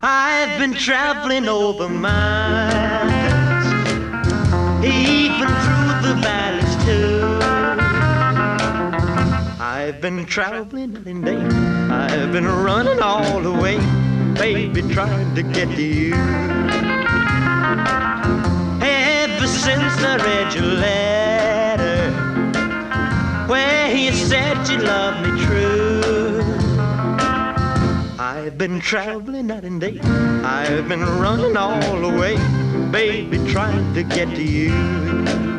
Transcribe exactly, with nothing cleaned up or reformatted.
I've been traveling over miles, even through the valleys too. I've been traveling night and day, I've been running all the way, baby, trying to get to you. Ever since I read your letter, where you said you loved me true, I've been traveling night and day, I've been running all the way, baby, trying to get to you.